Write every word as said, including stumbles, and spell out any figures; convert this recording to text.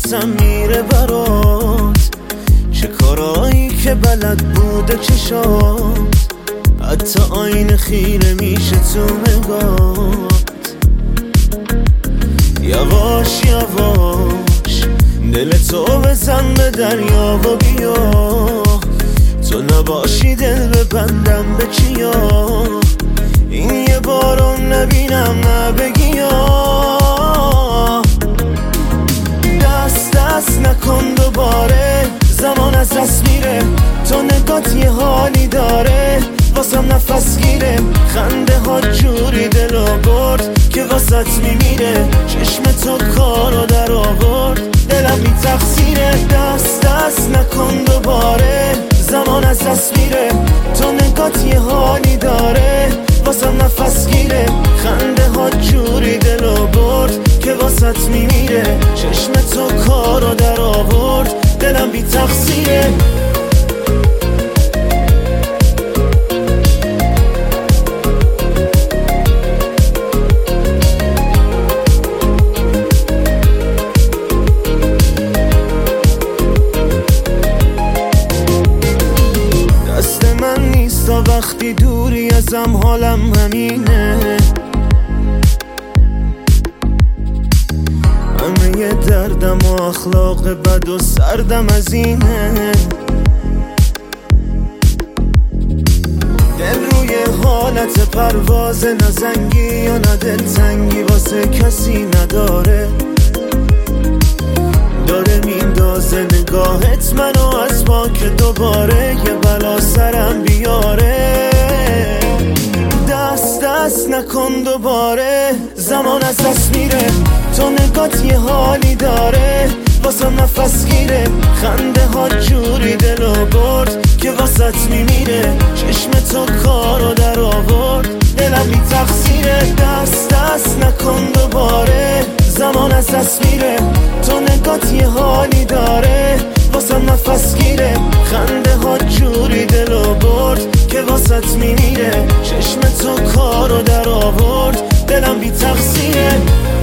نفسم میره برات، چه کارایی که بلد بوده چشات، حتی آینه خیره میشه تو نگات. یواش یواش دل تو بزن به دریا و بیا، تو نباشی دل ببندم به چیا، این یه بارون نبینم نبگی یا. دست دست نکن دوباره، زمان از دست میره، تو نگات یه حالی داره، واسم نفس گیره، خنده ها جوری دلو برد که واسط میمیره، چشم تو کارو در آورد، دلم بی تقصیره. دست دست نکن دوباره، زمان از دست میره، تو نگات یه حالی داره، واسم نفس گیره، خنده ها جوری دلو برد که واسط میمیره، چشم تو کارو در آورد، دلم بی تقصیره. وقتی دوری ازم حالم همینه، همه یه دردم و اخلاق بد و سردم از اینه، دل روی حالت پرواز نزنگی یا نه دلتنگی واسه کسی نداره، داره میندازه نگاهت منو از پا که دوباره یه بلا سرم بیاره. دست دست نکن دوباره، زمان از دست میره، تو نگات یه حالی داره، واسم نفس گیره، خنده ها جوری دلو برد که واسط میمیره، چشم تو کارو در آورد، دلم بی تقصیره. دست دست نکن دوباره، زمان از دست میره، تو نگات یه حالی داره، واسم نفس گیره، خنده ها جوری دلو برد که واسط میمیره، چشم تو کارو در آورد، دلم بی تقصیره.